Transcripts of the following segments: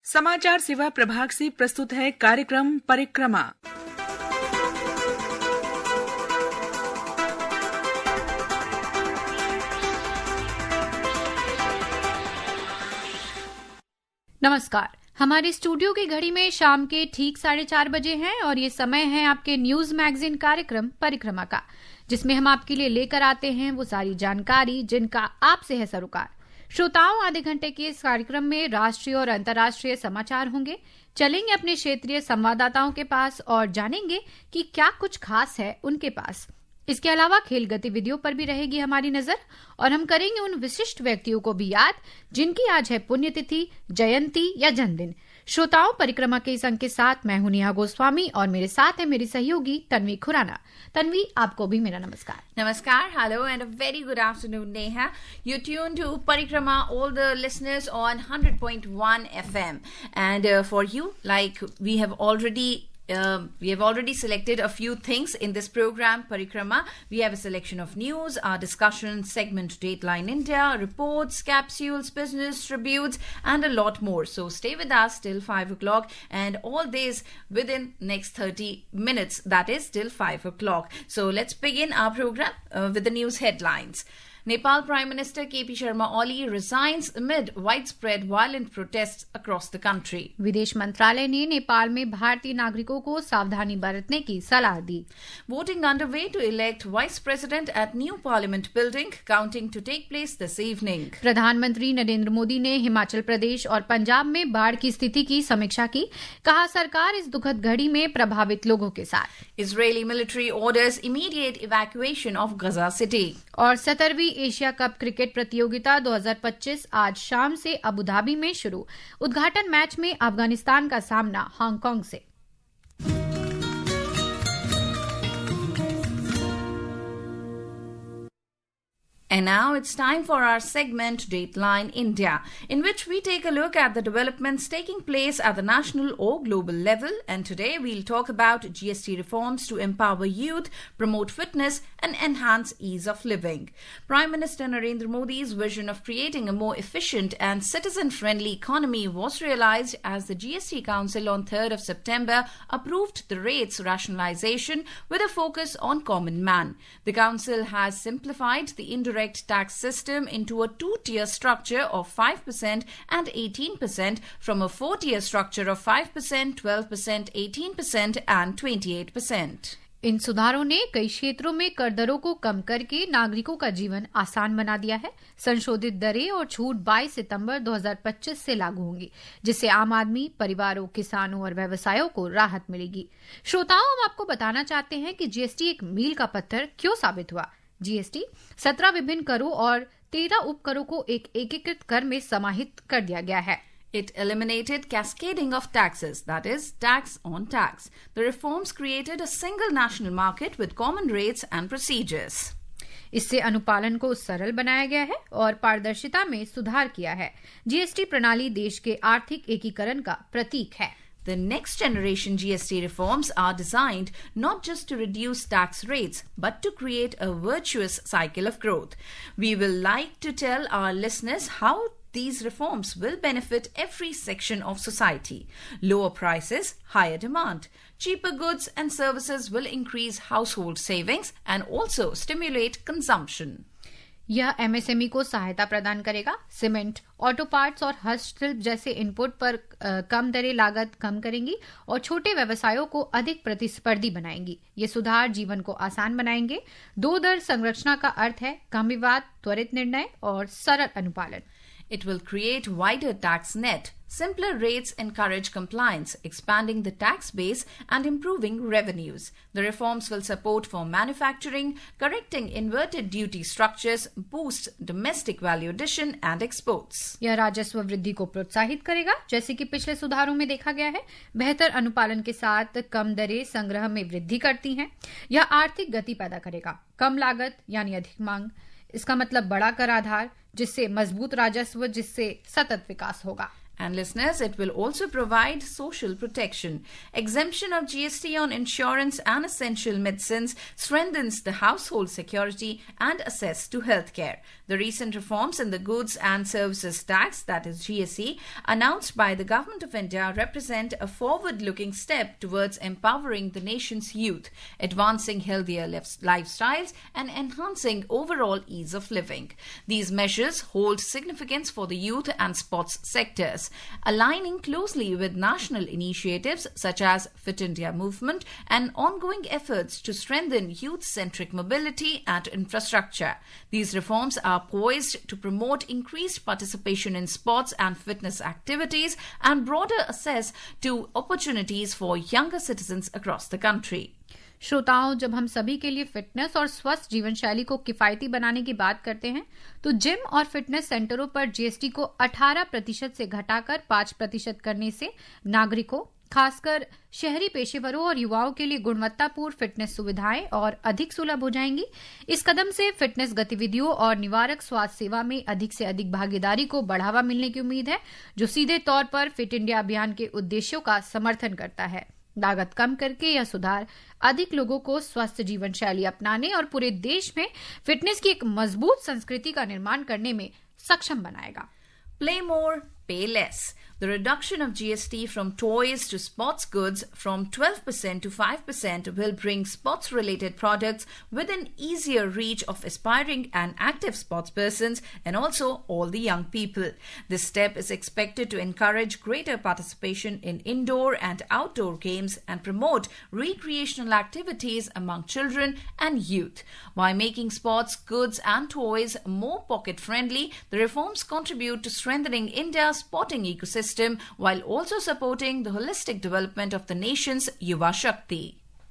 समाचार सेवा प्रभाग से प्रस्तुत है कार्यक्रम परिक्रमा। नमस्कार। हमारे स्टूडियो की घड़ी में शाम के ठीक 4:30 बजे हैं और ये समय है आपके न्यूज मैगजीन कार्यक्रम परिक्रमा का, जिसमें हम आपके लिए लेकर आते हैं वो सारी जानकारी जिनका आपसे है सरोकार। श्रोताओं, आधे घंटे के इस कार्यक्रम में राष्ट्रीय और अंतर्राष्ट्रीय समाचार होंगे। चलेंगे अपने क्षेत्रीय संवाददाताओं के पास और जानेंगे कि क्या कुछ खास है उनके पास। इसके अलावा खेल गतिविधियों पर भी रहेगी हमारी नजर और हम करेंगे उन विशिष्ट व्यक्तियों को भी याद जिनकी आज है पुण्यतिथि, जयंती या जन्मदिन। श्रोताओं, परिक्रमा के इस अंक के साथ मैं हूं नेहा गोस्वामी और मेरे साथ है मेरी सहयोगी तन्वी खुराना। तन्वी, आपको भी मेरा नमस्कार। Namaskar, hello, and a very good afternoon, Neha. You're tuned to Parikrama, all the listeners on 100.1 FM. And for you, like we have already selected a few things in this program, Parikrama. We have a selection of news, our discussion segment, Dateline India, reports, capsules, business tributes, and a lot more. So stay with us till 5 o'clock, and all this within next 30 minutes. That is till 5 o'clock. So let's begin our program with the news headlines. Nepal Prime Minister KP Sharma Oli resigns amid widespread violent protests across the country. विदेश मंत्रालय ने नेपाल में भारतीय नागरिकों को सावधानी बरतने की सलाह दी। Voting underway to elect Vice President at new Parliament building, counting to take place this evening. प्रधानमंत्री नरेंद्र मोदी ने हिमाचल प्रदेश और पंजाब में बाढ़ की स्थिति की समीक्षा की। कहा, सरकार इस दुखद घड़ी में प्रभावित लोगों के साथ। Israeli military orders immediate evacuation of Gaza city. और 17वीं एशिया कप क्रिकेट प्रतियोगिता 2025 आज शाम से अबू धाबी में शुरू। उद्घाटन मैच में अफगानिस्तान का सामना हांगकांग से। And now it's time for our segment Dateline India, in which we take a look at the developments taking place at the national or global level. And today we'll talk about GST reforms to empower youth, promote fitness and enhance ease of living. Prime Minister Narendra Modi's vision of creating a more efficient and citizen-friendly economy was realized as the GST Council on 3rd of September approved the rates rationalization with a focus on common man. The Council has simplified the indirect tax system into a two-tier structure of 5% and 18% from a four-tier structure of 5%, 12%, 18% and 28%. इन सुधारों ने कई क्षेत्रों में कर दरों को कम करके नागरिकों का जीवन आसान बना दिया है। संशोधित दरें और छूट 22 सितंबर 2025 से लागू होंगी, जिससे आम आदमी, परिवारों, किसानों और व्यवसायों को राहत मिलेगी। श्रोताओं, हम आपको बताना चाहते हैं कि जीएसटी एक मील का पत्थर क्यों साबित हुआ। जीएसटी 17 विभिन्न करों और 13 उपकरों को एक एकीकृत कर में समाहित कर दिया गया है। It eliminated cascading of taxes, that is, tax on tax. The reforms created a single national market with common rates and procedures. इससे अनुपालन को सरल बनाया गया है और पारदर्शिता में सुधार किया है। जीएसटी प्रणाली देश के आर्थिक एकीकरण का प्रतीक है। The next generation GST reforms are designed not just to reduce tax rates, but to create a virtuous cycle of growth. We will like to tell our listeners how these reforms will benefit every section of society. Lower prices, higher demand. Cheaper goods and services will increase household savings and also stimulate consumption. यह MSME को सहायता प्रदान करेगा। Cement, auto parts और हस्तशिल्प जैसे input पर कम दरें लागत कम करेंगी और छोटे व्यवसायों को अधिक प्रतिस्पर्धी बनाएंगी। ये सुधार जीवन को आसान बनाएंगे। दो दर संरचना का अर्थ है कम विवाद, त्वरित निर्णय और सरल अनुपालन। It will create wider tax net. Simpler rates encourage compliance, expanding the tax base and improving revenues. The reforms will support for manufacturing, correcting inverted duty structures, boost domestic value addition and exports. यह राजस्व वृद्धि को प्रोत्साहित करेगा, जैसे कि पिछले सुधारों में देखा गया है। बेहतर अनुपालन के साथ कम दरें संग्रह में वृद्धि करती हैं। यह आर्थिक गति पैदा करेगा। कम लागत यानी अधिक मांग, इसका मतलब बड़ा कर आधार, जिससे मजबूत राजस्व, जिससे सतत विकास होगा। And listeners, it will also provide social protection. Exemption of GST on insurance and essential medicines strengthens the household security and access to healthcare. The recent reforms in the Goods and Services Tax, that is GST, announced by the Government of India represent a forward-looking step towards empowering the nation's youth, advancing healthier lifestyles and enhancing overall ease of living. These measures hold significance for the youth and sports sectors, aligning closely with national initiatives such as Fit India movement and ongoing efforts to strengthen youth-centric mobility and infrastructure. These reforms are poised to promote increased participation in sports and fitness activities and broader access to opportunities for younger citizens across the country. श्रोताओं, जब हम सभी के लिए fitness और स्वस्थ जीवन शैली को किफायती बनाने की बात करते हैं तो जिम और फिटनेस सेंटरों पर जीएसटी को 18% से घटाकर 5% करने से नागरिकों, खासकर शहरी पेशेवरों और युवाओं के लिए गुणवत्तापूर्ण फिटनेस सुविधाएं और अधिक सुलभ हो जाएंगी। इस कदम से फिटनेस गतिविधियों और निवारक स्वास्थ्य सेवा में अधिक से अधिक भागीदारी को बढ़ावा मिलने की उम्मीद है, जो सीधे तौर पर फिट इंडिया अभियान के उद्देश्यों का समर्थन करता है। लागत कम करके यह सुधार अधिक लोगों को स्वस्थ जीवन शैली अपनाने और पूरे देश में फिटनेस की एक मजबूत संस्कृति का निर्माण करने में सक्षम बनाएगा। Play more, pay less. The reduction of GST from toys to sports goods from 12% to 5% will bring sports-related products within easier reach of aspiring and active sportspersons and also all the young people. This step is expected to encourage greater participation in indoor and outdoor games and promote recreational activities among children and youth. By making sports goods and toys more pocket-friendly, the reforms contribute to strengthening India's sporting ecosystem while also supporting the holistic development of the nation's Yuva Shakti.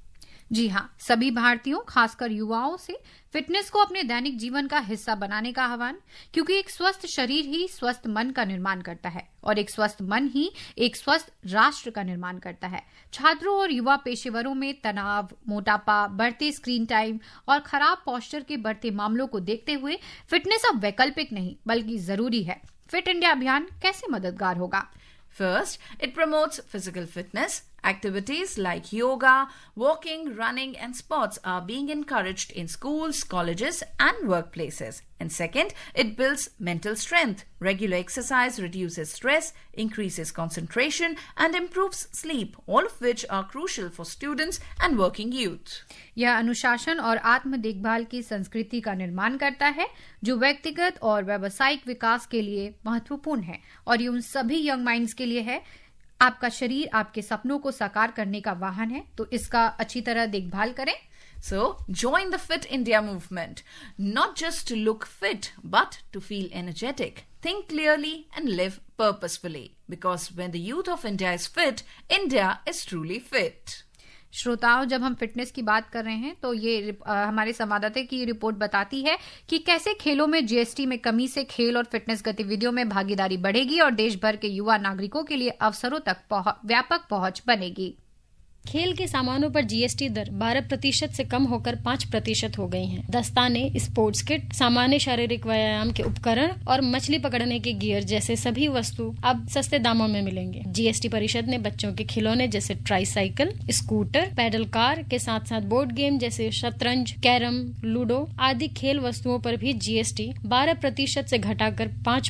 जी हाँ, सभी भारतीयों, खासकर युवाओं से fitness को अपने दैनिक जीवन का हिस्सा बनाने का आह्वान, क्योंकि एक स्वस्थ शरीर ही स्वस्थ मन का निर्माण करता है और एक स्वस्थ मन ही एक स्वस्थ राष्ट्र का निर्माण करता है। छात्रों और युवा पेशेवरों में तनाव, मोटापा, बढ़ते स्क्रीन टाइम और खराब पोस्चर के बढ़ते मामलों को देखते हुए फिटनेस अब वैकल्पिक नहीं बल्कि जरूरी है। फिट इंडिया अभियान कैसे मददगार होगा? First, it promotes physical fitness. Activities like yoga, walking, running and sports are being encouraged in schools, colleges and workplaces. And second, it builds mental strength. Regular exercise reduces stress, increases concentration and improves sleep, all of which are crucial for students and working youth. यह अनुशासन और आत्म देखभाल की संस्कृति का निर्माण करता है जो व्यक्तिगत और व्यावसायिक विकास के लिए महत्वपूर्ण है और ये उन सभी यंग माइंड्स के लिए है। आपका शरीर आपके सपनों को साकार करने का वाहन है, तो इसका अच्छी तरह देखभाल करें। So, join the Fit India movement, not just to look fit, but to feel energetic. Think clearly and live purposefully. Because when the youth of India is fit, India is truly fit. श्रोताओं, जब हम fitness की बात कर रहे हैं तो ये हमारे संवाददाता की रिपोर्ट बताती है कि कैसे खेलों में जीएसटी में कमी से खेल और फिटनेस गतिविधियों में भागीदारी बढ़ेगी और देश भर के युवा नागरिकों के लिए अवसरों तक व्यापक पहुंच बनेगी। खेल के सामानों पर जीएसटी दर 12% से कम होकर 5% हो गई है। दस्ताने, स्पोर्ट्स किट, सामान्य शारीरिक व्यायाम के उपकरण और मछली पकड़ने के गियर जैसे सभी वस्तु अब सस्ते दामों में मिलेंगे। जीएसटी परिषद ने बच्चों के खिलौने जैसे ट्राईसाइकिल, स्कूटर, पैडल कार के साथ साथ बोर्ड गेम जैसे शतरंज, कैरम, लूडो आदि खेल वस्तुओं पर भी जीएसटी 12% से घटाकर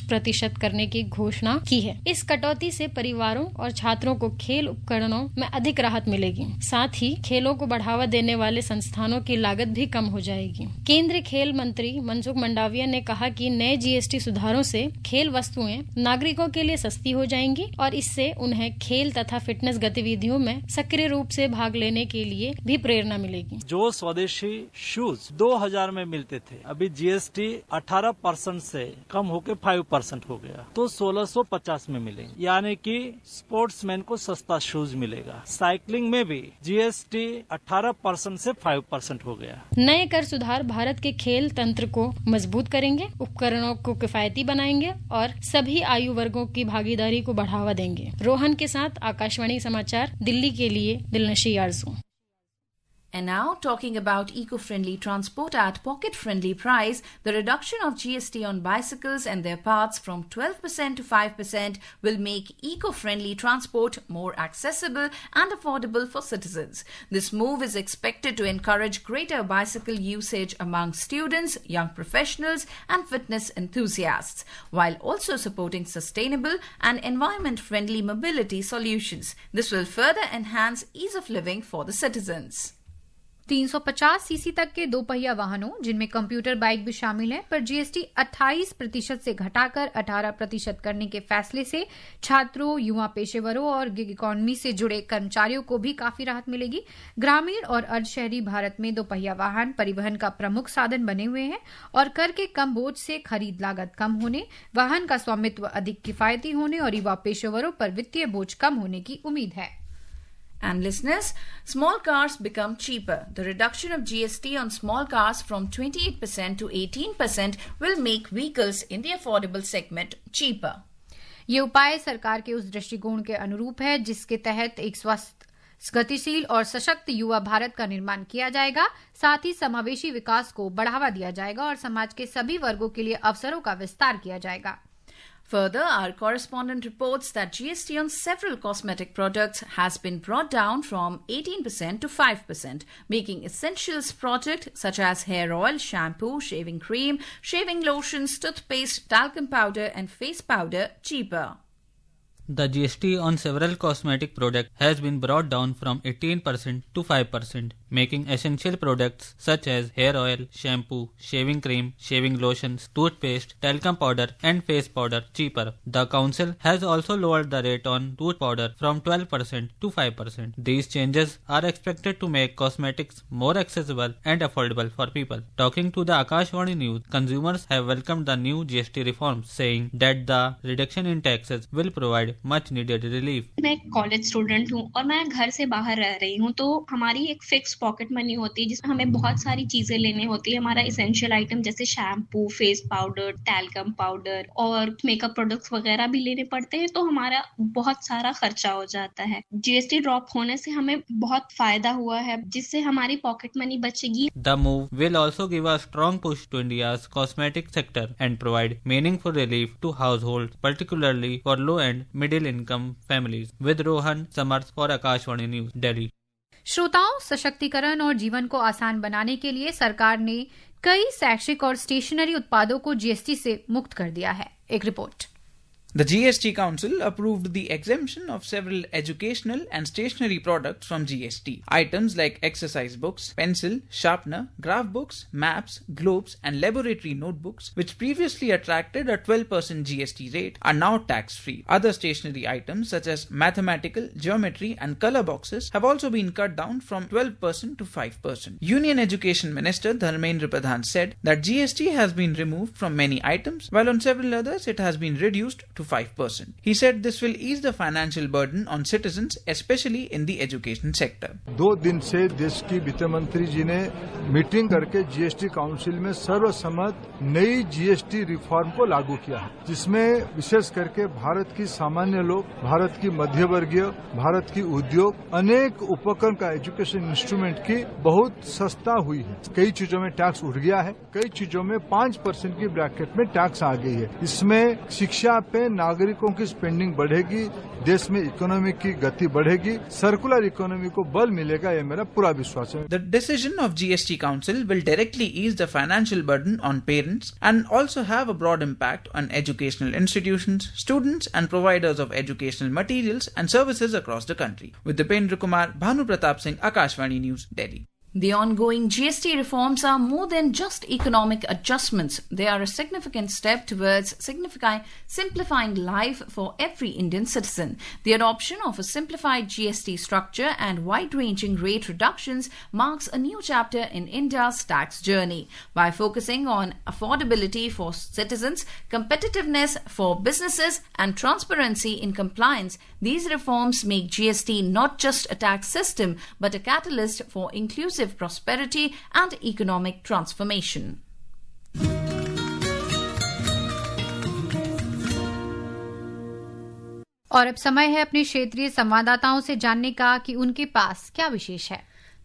5% करने की घोषणा की है। इस कटौती से परिवारों और छात्रों को खेल उपकरणों में अधिक राहत मिलेगी। साथ ही खेलों को बढ़ावा देने वाले संस्थानों की लागत भी कम हो जाएगी। केंद्रीय खेल मंत्री मनसुख मंडाविया ने कहा कि नए जीएसटी सुधारों से खेल वस्तुएं नागरिकों के लिए सस्ती हो जाएंगी और इससे उन्हें खेल तथा फिटनेस गतिविधियों में सक्रिय रूप से भाग लेने के लिए भी प्रेरणा मिलेगी। जो स्वदेशी शूज 2000 में मिलते थे, अभी जीएसटी 18% से कम होकर 5% हो गया, तो 1650 में मिलेंगे, यानी कि स्पोर्ट्समैन को सस्ता शूज मिलेगा। साइकिलिंग में भी जीएसटी 18% से 5% हो गया। नए कर सुधार भारत के खेल तंत्र को मजबूत करेंगे, उपकरणों को किफायती बनाएंगे और सभी आयु वर्गों की भागीदारी को बढ़ावा देंगे। रोहन के साथ आकाशवाणी समाचार दिल्ली के लिए दिलनशी आरजू। And now, talking about eco-friendly transport at pocket-friendly price, the reduction of GST on bicycles and their parts from 12% to 5% will make eco-friendly transport more accessible and affordable for citizens. This move is expected to encourage greater bicycle usage among students, young professionals, and fitness enthusiasts, while also supporting sustainable and environment-friendly mobility solutions. This will further enhance ease of living for the citizens. 350 CC तक के दोपहिया वाहनों, जिनमें computer bike भी शामिल है, पर GST 28% से घटाकर 18% करने के फैसले से छात्रों, युवा पेशेवरों और गिग इकोनॉमी से जुड़े कर्मचारियों को भी काफी राहत मिलेगी। ग्रामीण और अर्धशहरी भारत में दोपहिया वाहन परिवहन का प्रमुख साधन बने हुए हैं और कर के कम बोझ से खरीद लागत कम होने, वाहन का स्वामित्व अधिक किफायती होने और युवा पेशेवरों पर वित्तीय बोझ कम होने की उम्मीद है। And listeners, small cars become cheaper. The reduction of GST on small cars from 28% to 18% will make vehicles in the affordable segment cheaper. ये उपाय सरकार के उस दृष्टिकोण के अनुरूप है जिसके तहत एक स्वस्थ, गतिशील और सशक्त युवा भारत का निर्माण किया जाएगा। साथ ही समावेशी विकास को बढ़ावा दिया जाएगा और समाज के सभी वर्गों के लिए अवसरों का विस्तार किया जाएगा। Further, our correspondent reports that GST on several cosmetic products has been brought down from 18% to 5%, making essentials products such as hair oil, shampoo, shaving cream, shaving lotions, toothpaste, talcum powder and face powder cheaper. The GST on several cosmetic products has been brought down from 18% to 5%, making essential products such as hair oil, shampoo, shaving cream, shaving lotions, toothpaste, talcum powder and face powder cheaper. The council has also lowered the rate on tooth powder from 12% to 5%. These changes are expected to make cosmetics more accessible and affordable for people. Talking to the Akashvani News, consumers have welcomed the new GST reforms, saying that the reduction in taxes will provide much needed relief. मैं college student हूँ और मैं घर से बाहर रह रही हूँ, तो हमारी एक फिक्स पॉकेट मनी होती है जिसमें हमें बहुत सारी चीजें लेनी होती है। हमारा इसेंशियल आइटम जैसे shampoo, face powder, talcum powder और मेकअप प्रोडक्ट्स वगैरह भी लेने पड़ते हैं, तो हमारा बहुत सारा खर्चा हो जाता है। जीएसटी ड्रॉप होने से हमें बहुत फायदा हुआ है, जिससे हमारी पॉकेट मनी बचेगी। The move will also give a strong push to India's cosmetic sector and provide meaningful relief to households, particularly for low-end middle-income families. With Rohan Samarth for Akashvani News, Delhi. श्रोताओं, सशक्तिकरण और जीवन को आसान बनाने के लिए सरकार ने कई शैक्षिक और स्टेशनरी उत्पादों को जीएसटी से मुक्त कर दिया है। एक report. The GST Council approved the exemption of several educational and stationery products from GST. Items like exercise books, pencil, sharpener, graph books, maps, globes, and laboratory notebooks, which previously attracted a 12% GST rate, are now tax-free. Other stationery items such as mathematical, geometry, and color boxes have also been cut down from 12% to 5%. Union Education Minister Dharmendra Pradhan said that GST has been removed from many items, while on several others it has been reduced to 5%. He said this will ease the financial burden on citizens, especially in the education sector. 2 दिन से देश की वित्त मंत्री जी ने meeting करके GST council में सर्वसम्मत नई जीएसटी रिफॉर्म को लागू किया है, जिसमें विशेष करके भारत की सामान्य लोग, भारत की मध्य वर्गीय, भारत की उद्योग, अनेक उपकरण का एजुकेशन इंस्ट्रूमेंट की बहुत सस्ता हुई है। कई चीजों में टैक्स उठ गया है, कई चीजों में 5% की ब्रैकेट में टैक्स आ गई है। इसमें शिक्षा पे नागरिकों की स्पेंडिंग बढ़ेगी, देश में इकोनॉमी की गति बढ़ेगी, सर्कुलर इकोनॉमी को बल मिलेगा, ये मेरा पूरा विश्वास है। The decision of GST Council will directly ease the financial burden on parents and also have a broad impact on educational institutions, students and providers of educational materials and services across the country. With Dipendra Kumar, Bhanu Pratap Singh, Akashvani News, Delhi. The ongoing GST reforms are more than just economic adjustments. They are a significant step towards simplifying life for every Indian citizen. The adoption of a simplified GST structure and wide-ranging rate reductions marks a new chapter in India's tax journey. By focusing on affordability for citizens, competitiveness for businesses, and transparency in compliance, these reforms make GST not just a tax system but a catalyst for inclusive prosperity and economic transformation. और अब समय है अपने क्षेत्रीय संवाददाताओं से जानने का कि उनके पास क्या विशेष है।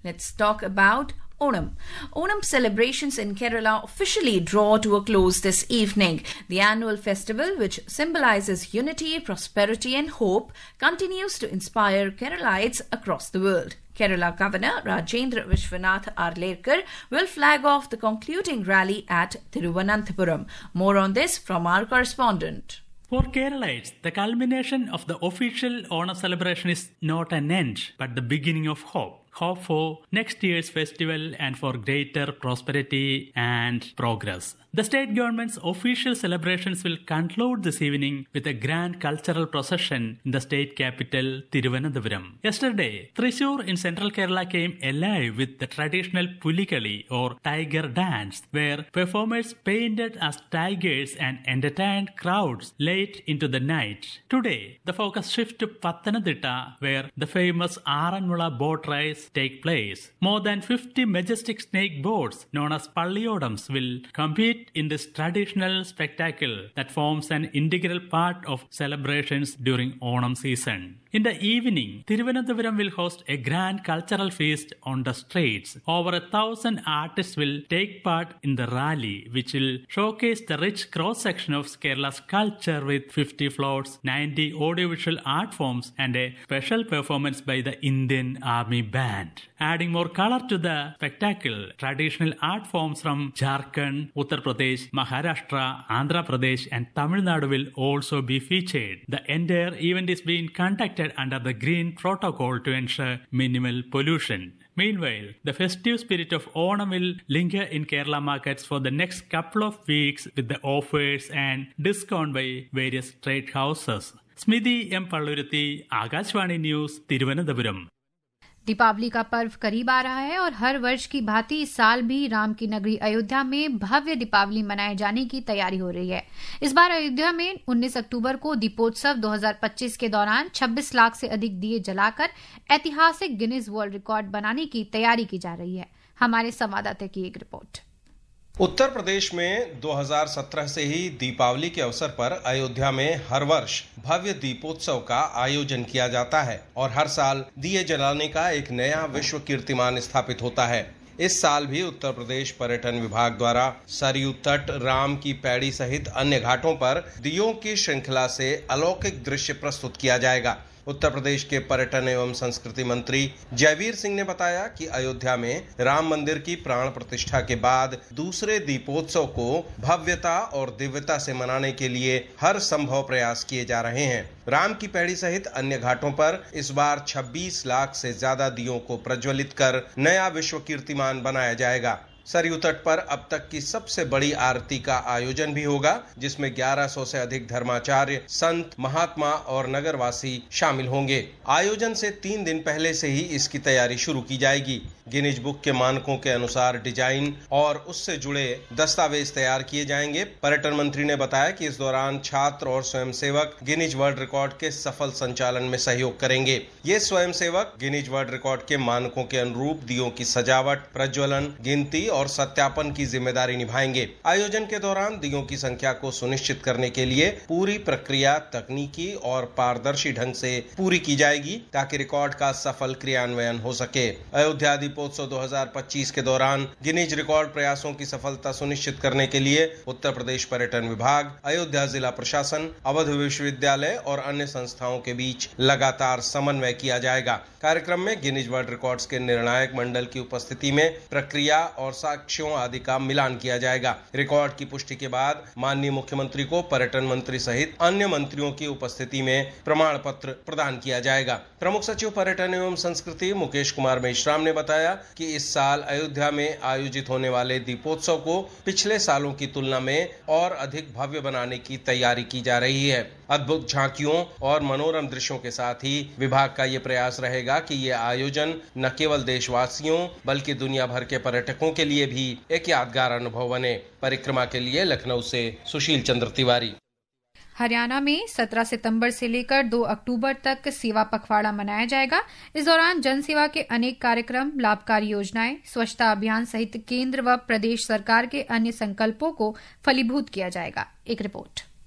Let's talk about Onam. Onam celebrations in Kerala officially draw to a close this evening. The annual festival, which symbolizes unity, prosperity and hope, continues to inspire Keralites across the world. Kerala Governor Rajendra Vishwanath Arlerkar will flag off the concluding rally at Thiruvananthapuram. More on this from our correspondent. For Keralites, the culmination of the official Onam celebration is not an end, but the beginning of hope. Hope for next year's festival and for greater prosperity and progress. The state government's official celebrations will conclude this evening with a grand cultural procession in the state capital, Thiruvananthapuram. Yesterday, Thrissur in central Kerala came alive with the traditional Pulikali or tiger dance, where performers painted as tigers and entertained crowds late into the night. Today, the focus shifts to Pathanamthitta, where the famous Aranmula boat race take place. More than 50 majestic snake boats known as Palliyodams will compete in this traditional spectacle that forms an integral part of celebrations during Onam season. In the evening, Thiruvananthapuram will host a grand cultural feast on the streets. Over 1,000 artists will take part in the rally, which will showcase the rich cross-section of Kerala's culture with 50 floats, 90 audiovisual art forms and a special performance by the Indian Army Band. Adding more color to the spectacle, traditional art forms from Jharkhand, Uttar Pradesh, Maharashtra, Andhra Pradesh and Tamil Nadu will also be featured. The entire event is being conducted under the green protocol to ensure minimal pollution. Meanwhile, the festive spirit of Onam will linger in Kerala markets for the next couple of weeks with the offers and discount by various trade houses. Smidhi M. Palluruthi, Akashvani News, Thiruvananthapuram. Deepawali का पर्व करीब आ रहा है और हर वर्ष की भांति इस साल भी राम की नगरी अयोध्या में भव्य दीपावली मनाए जाने की तैयारी हो रही है। इस बार अयोध्या में 19 अक्टूबर को दीपोत्सव 2025 के दौरान 26 लाख से अधिक दिए जलाकर ऐतिहासिक गिनीज वर्ल्ड रिकॉर्ड बनाने की तैयारी की जा रही है। हमारे संवाददाता की एक रिपोर्ट। उत्तर प्रदेश में 2017 से ही दीपावली के अवसर पर अयोध्या में हर वर्ष भव्य दीपोत्सव का आयोजन किया जाता है और हर साल दिए जलाने का एक नया विश्व कीर्तिमान स्थापित होता है। इस साल भी उत्तर प्रदेश पर्यटन विभाग द्वारा सरयू तट, राम की पैड़ी सहित अन्य घाटों पर दियों की श्रृंखला से अलौकिक दृश्य प्रस्तुत किया जाएगा। उत्तर प्रदेश के पर्यटन एवं संस्कृति मंत्री जयवीर सिंह ने बताया कि अयोध्या में राम मंदिर की प्राण प्रतिष्ठा के बाद दूसरे दीपोत्सव को भव्यता और दिव्यता से मनाने के लिए हर संभव प्रयास किए जा रहे हैं। राम की पैड़ी सहित अन्य घाटों पर इस बार 26 लाख से ज्यादा दियों को प्रज्वलित कर नया विश्व कीर्तिमान बनाया जाएगा। सरयू तट पर अब तक की सबसे बड़ी आरती का आयोजन भी होगा, जिसमें 1100 से अधिक धर्माचार्य, संत, महात्मा और नगरवासी शामिल होंगे। आयोजन से 3 दिन पहले से ही इसकी तैयारी शुरू की जाएगी। गिनीज बुक के मानकों के अनुसार डिजाइन और उससे जुड़े दस्तावेज तैयार किए जाएंगे। पर्यटन मंत्री ने बताया कि इस दौरान छात्र और स्वयंसेवक गिनीज वर्ल्ड रिकॉर्ड के सफल संचालन में सहयोग करेंगे। ये स्वयंसेवक गिनीज वर्ल्ड रिकॉर्ड के मानकों के अनुरूप दियों की सजावट, प्रज्वलन, गिनती और सत्यापन की जिम्मेदारी निभाएंगे। आयोजन के दौरान दियों की संख्या को सुनिश्चित करने के लिए पूरी प्रक्रिया तकनीकी और पारदर्शी ढंग से पूरी की जाएगी ताकि रिकॉर्ड का सफल क्रियान्वयन हो सके। अयोध्या दीपोत्सव 2025 के दौरान गिनीज रिकॉर्ड प्रयासों की सफलता सुनिश्चित करने के लिए उत्तर प्रदेश पर्यटन विभाग, अयोध्या जिला प्रशासन, अवध विश्वविद्यालय और अन्य संस्थाओं के बीच लगातार समन्वय किया जाएगा। कार्यक्रम में गिनीज वर्ल्ड रिकॉर्ड्स के निर्णायक मंडल की उपस्थिति में प्रक्रिया और साक्ष्यों आदि का मिलान किया जाएगा। रिकॉर्ड की पुष्टि के बाद माननीय मुख्यमंत्री को पर्यटन मंत्री सहित अन्य मंत्रियों की उपस्थिति में प्रमाण पत्र प्रदान किया जाएगा। प्रमुख सचिव पर्यटन एवं संस्कृति मुकेश कुमार मेश्राम ने बताया कि इस साल अयोध्या में आयोजित होने वाले दीपोत्सव को पिछले सालों की तुलना में और अधिक भव्य बनाने की तैयारी की जा रही है। अद्भुत झांकियों और मनोरम दृश्यों के साथ ही विभाग का ये प्रयास रहेगा कि ये आयोजन न केवल देशवासियों बल्कि दुनिया भर के पर्यटकों के लिए भी एक यादगार अनुभव बने। परिक्रमा के लिए लखनऊ से सुशील चंद्र तिवारी। हरियाणा में 17 सितंबर से लेकर 2 अक्टूबर तक सेवा पखवाड़ा मनाया जाएगा। इस दौरान जनसेवा के अनेक कार्यक्रम, लाभकारी योजनाएं, स्वच्छता अभियान सहित केंद्र व प्रदेश सरकार के अन्य संकल्पों को फलीभूत किया जाएगा। एक रिपोर्ट।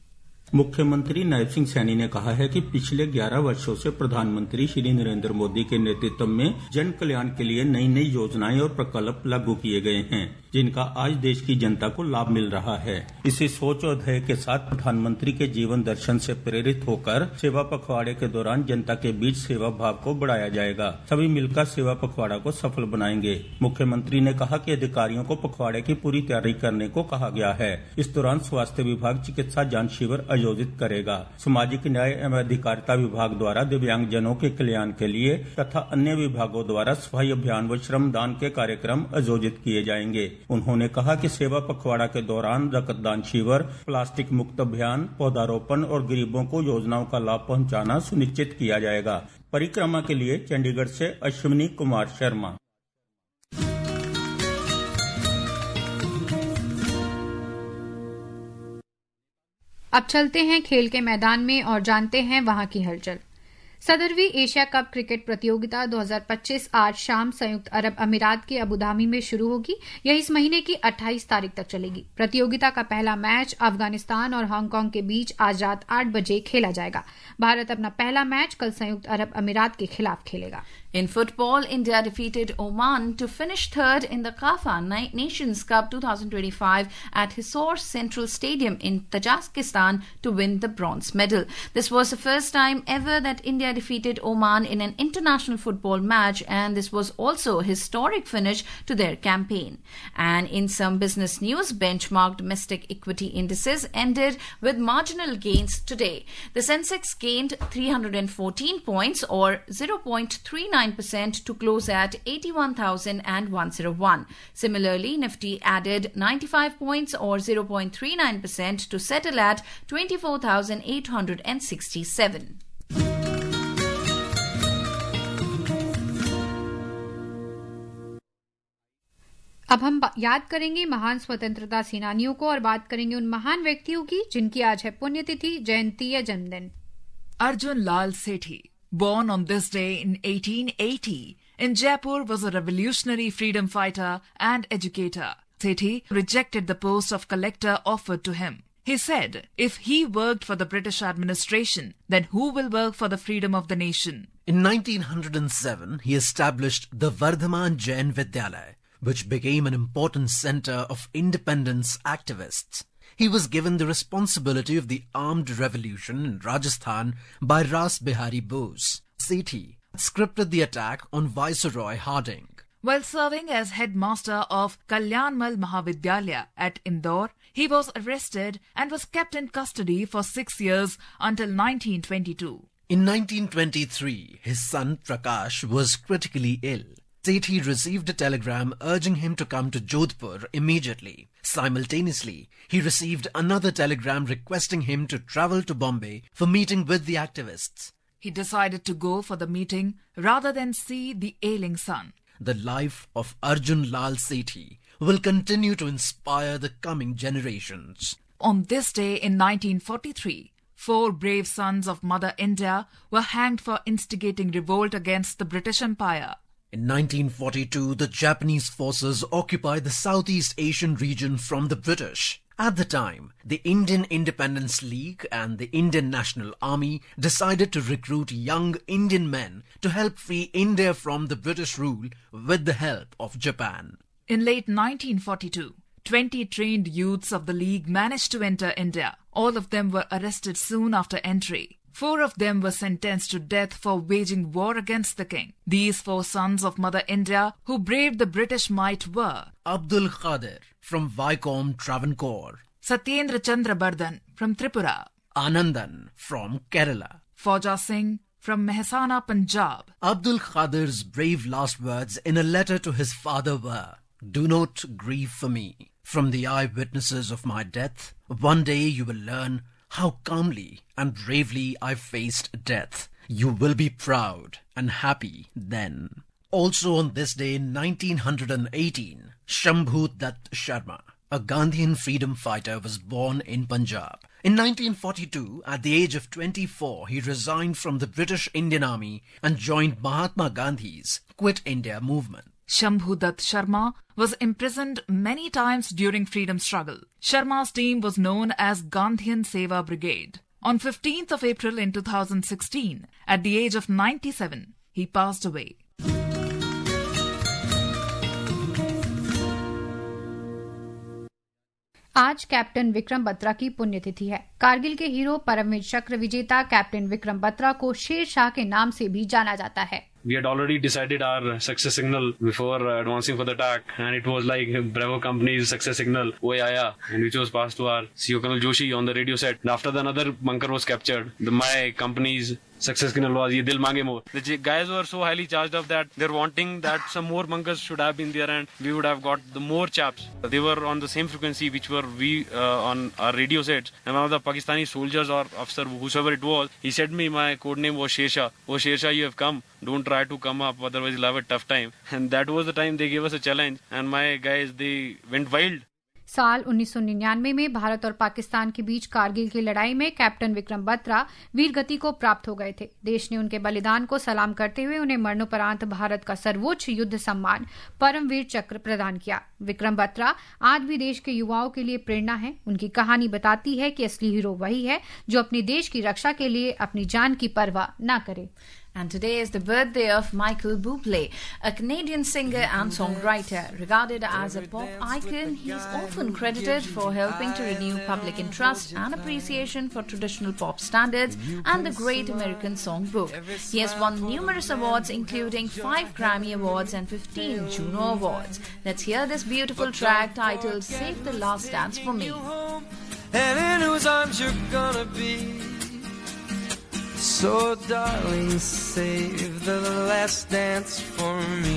मुख्यमंत्री नायब सिंह सैनी ने कहा है कि पिछले 11 वर्षों से प्रधानमंत्री श्री नरेंद्र मोदी के नेतृत्व में जन कल्याण के लिए नई नई योजनाएं और प्रकल्प लागू किए गए हैं, जिनका आज देश की जनता को लाभ मिल रहा है। इसी सोच और ध्येय के साथ प्रधानमंत्री के जीवन दर्शन से प्रेरित होकर सेवा पखवाड़े के दौरान जनता के बीच सेवा भाव को बढ़ाया जाएगा। सभी मिलकर सेवा पखवाड़ा को सफल बनाएंगे। मुख्यमंत्री ने कहा कि अधिकारियों को पखवाड़े की पूरी तैयारी करने को कहा गया है। इस दौरान स्वास्थ्य विभाग चिकित्सा जांच शिविर आयोजित करेगा। सामाजिक न्याय एवं अधिकारिता विभाग द्वारा दिव्यांगजनों के कल्याण के लिए तथा अन्य विभागों द्वारा सफाई अभियान व श्रमदान के कार्यक्रम आयोजित किए जाएंगे। उन्होंने कहा कि सेवा पखवाड़ा के दौरान रक्तदान शिविर, प्लास्टिक मुक्त अभियान, पौधारोपण और गरीबों को योजनाओं का लाभ पहुंचाना सुनिश्चित किया जाएगा। परिक्रमा के लिए चंडीगढ़ से अश्विनी कुमार शर्मा। अब चलते हैं खेल के मैदान में और जानते हैं वहां की हलचल। 17वीं एशिया कप क्रिकेट प्रतियोगिता 2025 आज शाम संयुक्त अरब अमीरात के अबुधाबी में शुरू होगी। यह इस महीने की 28 तारीख तक चलेगी। प्रतियोगिता का पहला मैच अफगानिस्तान और हांगकांग के बीच आज रात 8 बजे खेला जाएगा। भारत अपना पहला मैच कल संयुक्त अरब अमीरात के खिलाफ खेलेगा। In football, India defeated Oman to finish third in the CAFA Nations Cup 2025 at Hisor Central Stadium in Tajikistan to win the bronze medal. This was the first time ever that India defeated Oman in an international football match, and this was also a historic finish to their campaign. And in some business news, benchmark domestic equity indices ended with marginal gains today. The Sensex gained 314 points or 0.39% to close at 81,101. Similarly, Nifty added 95 points or 0.39% to settle at 24,867. अब हम याद करेंगे महान स्वतंत्रता सेनानियों को और बात करेंगे उन महान व्यक्तियों की जिनकी आज है पुण्यतिथि, जयंती या जन्मदिन। Arjun Lal Sethi, born on this day in 1880 in Jaipur, was a revolutionary freedom fighter and educator. Sethi rejected the post of collector offered to him. He said, if he worked for the British administration, then who will work for the freedom of the nation? In 1907, he established the Vardhaman Jain Vidyalaya, which became an important center of independence activists. He was given the responsibility of the armed revolution in Rajasthan by Ras Bihari Bose. Sethi scripted the attack on Viceroy Harding. While serving as headmaster of Kalyanmal Mahavidyalaya at Indore, he was arrested and was kept in custody for 6 years until 1922. In 1923, his son Prakash was critically ill. Sethi received a telegram urging him to come to Jodhpur immediately. Simultaneously, he received another telegram requesting him to travel to Bombay for meeting with the activists. He decided to go for the meeting rather than see the ailing son. The life of Arjun Lal Sethi will continue to inspire the coming generations. On this day in 1943, 4 brave sons of Mother India were hanged for instigating revolt against the British Empire. In 1942, the Japanese forces occupied the Southeast Asian region from the British. At the time, the Indian Independence League and the Indian National Army decided to recruit young Indian men to help free India from the British rule with the help of Japan. In late 1942, 20 trained youths of the League managed to enter India. All of them were arrested soon after entry. 4 of them were sentenced to death for waging war against the king. These 4 sons of Mother India who braved the British might were Abdul Qadir from Vaikom Travancore, Satyendra Chandra Bardhan from Tripura, Anandan from Kerala, Fauja Singh from Mehsana, Punjab. Abdul Qadir's brave last words in a letter to his father were, "Do not grieve for me. From the eyewitnesses of my death, one day you will learn how calmly and bravely I faced death. You will be proud and happy then." Also on this day in 1918, Shambhu Dutt Sharma, a Gandhian freedom fighter, was born in Punjab. In 1942, at the age of 24, he resigned from the British Indian Army and joined Mahatma Gandhi's Quit India movement. Shambhu Dutt Sharma was imprisoned many times during freedom struggle. Sharma's team was known as Gandhian Seva Brigade. On 15th of April in 2016, at the age of 97, he passed away. आज captain Vikram Batra की पुण्यतिथि है। कारगिल के hero Paramvir चक्र विजेता captain Vikram Batra को शेर शाह के नाम से भी जाना जाता है। We had already decided our success signal before advancing for the attack, and it was like Bravo Company's success signal, "Oi Aaya," and which was passed to our CEO Colonel Joshi on the radio set. And after another bunker was captured, my company's success signal was "Ye Dil Mange More." The guys were so highly charged up that they're wanting that some more bunkers should have been there, and we would have got the more chaps. They were on the same frequency which were we on our radio sets, and one of the Pakistani soldiers or officer, whosoever it was, he said me, my code name was Sher Shah. "Oh Sher Shah, you have come. Don't try to come up, otherwise you'll have a tough time." And that was the time they gave us a challenge, and my guys, they went wild. साल 1999 में भारत और पाकिस्तान के बीच कारगिल की लड़ाई में captain Vikram Batra वीर गति को प्राप्त हो गए थे। देश ने उनके बलिदान को सलाम करते हुए उन्हें मरणोपरांत भारत का सर्वोच्च युद्ध सम्मान परमवीर चक्र प्रदान किया। विक्रम बत्रा आज भी देश के युवाओं के लिए प्रेरणा है। उनकी कहानी बताती है कि असली हीरो वही है जो अपने देश की रक्षा के लिए अपनी जान की परवाह न करे। And today is the birthday of Michael Bublé, a Canadian singer and songwriter. Regarded as a pop icon, he is often credited for helping to renew public interest and appreciation for traditional pop standards and the Great American Songbook. He has won numerous awards, including 5 Grammy Awards and 15 Juno Awards. Let's hear this beautiful track titled "Save the Last Dance for Me." And in whose arms you're gonna be. So darling, save the last dance for me.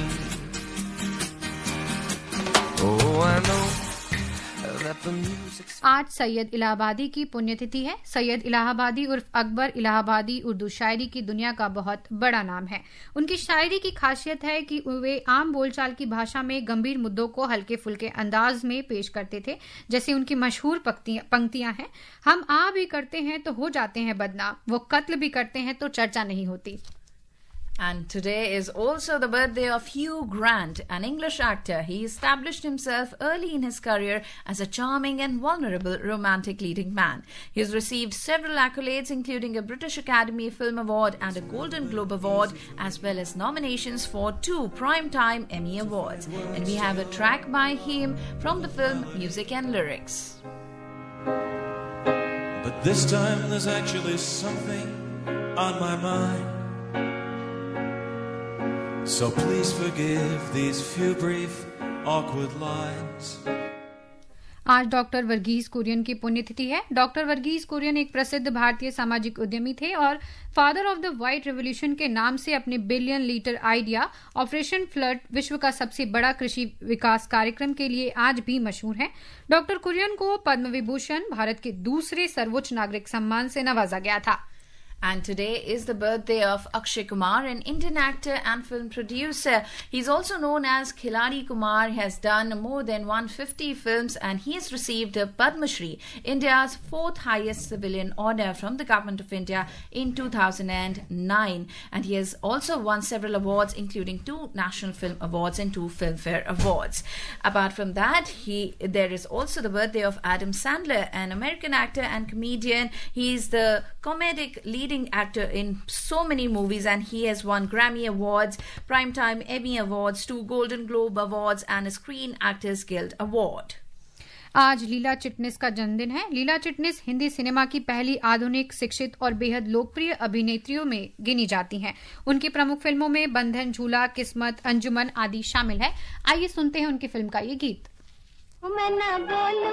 Oh, I know that the music's... आज सैयद इलाहाबादी की पुण्यतिथि है। सैयद इलाहाबादी उर्फ अकबर इलाहाबादी उर्दू शायरी की दुनिया का बहुत बड़ा नाम है। उनकी शायरी की खासियत है कि वे आम बोलचाल की भाषा में गंभीर मुद्दों को हल्के फुल्के अंदाज में पेश करते थे। जैसे उनकी मशहूर पंक्तियां हैं, हम आ भी करते हैं तो हो जाते हैं बदनाम, वो कत्ल भी करते हैं तो चर्चा नहीं होती। And today is also the birthday of Hugh Grant, an English actor. He established himself early in his career as a charming and vulnerable romantic leading man. He has received several accolades, including a British Academy Film Award and a Golden Globe Award, as well as nominations for 2 Primetime Emmy Awards. And we have a track by him from the film Music and Lyrics. But this time there's actually something on my mind. So please forgive these few brief, awkward lines. आज doctor Verghese Kurien की पुण्यतिथि है। Doctor Verghese Kurien एक प्रसिद्ध भारतीय सामाजिक उद्यमी थे और father of the white revolution के नाम से अपने billion litre idea operation flood विश्व का सबसे बड़ा कृषि विकास कार्यक्रम के लिए आज भी मशहूर है। डॉक्टर कुरियन को पद्म विभूषण, भारत के दूसरे सर्वोच्च नागरिक सम्मान से नवाजा गया था। And today is the birthday of Akshay Kumar, an Indian actor and film producer. He's also known as Khiladi Kumar. He has done more than 150 films and he has received a Padma Shri, India's 4th highest civilian order from the Government of India in 2009. And he has also won several awards, including 2 National Film Awards and 2 Filmfare Awards. Apart from that, there is also the birthday of Adam Sandler, an American actor and comedian. He is the comedic leading actor in so many movies and he has won Grammy Awards, Primetime Emmy Awards, 2 Golden Globe Awards and a Screen Actors Guild Award. आज लीला चिटनिस का जन्मदिन है। Leela Chitnis Hindi cinema की पहली आधुनिक, शिक्षित और बेहद लोकप्रिय अभिनेत्रियों में गिनी जाती हैं। उनकी प्रमुख फिल्मों में बंधन, झूला, किस्मत, अंजुमन आदि शामिल है। आइए सुनते हैं उनकी फिल्म का ये गीत। मैं न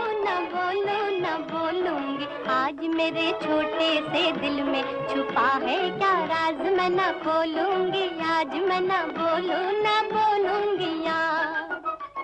बोलूंगी आज मेरे छोटे से दिल में छुपा है क्या राज, मैं न खोलूंगी आज, मैं न बोलूंगी यार।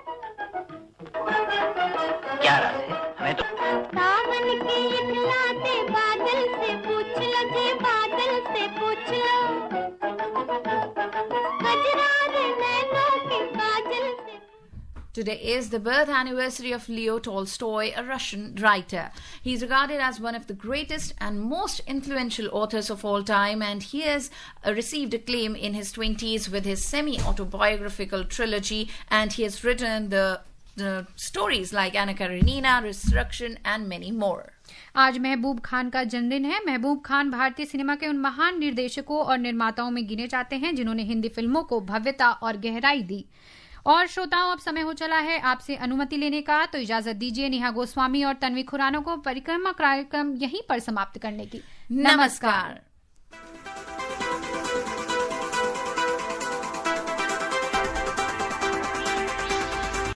क्या राज है हमें तो सावन की इतलाते बादल से पूछ लो जी, बादल से पूछ लो, कजरारे नैनों के काजल से। Today is the birth anniversary of Leo Tolstoy, a Russian writer. He is regarded as one of the greatest and most influential authors of all time, and he has received acclaim in his 20s with his semi-autobiographical trilogy, and he has written the stories like Anna Karenina, Resurrection, and many more. आज महबूब खान का जन्मदिन है। महबूब खान भारतीय cinema के उन महान निर्देशकों और निर्माताओं में गिने जाते हैं जिन्होंने हिंदी फिल्मों को भव्यता और गहराई दी। और श्रोताओं, अब समय हो चला है आपसे अनुमति लेने का, तो इजाजत दीजिए नेहा गोस्वामी और तन्वी खुराना को परिक्रमा कार्यक्रम यहीं पर समाप्त करने की। नमस्कार।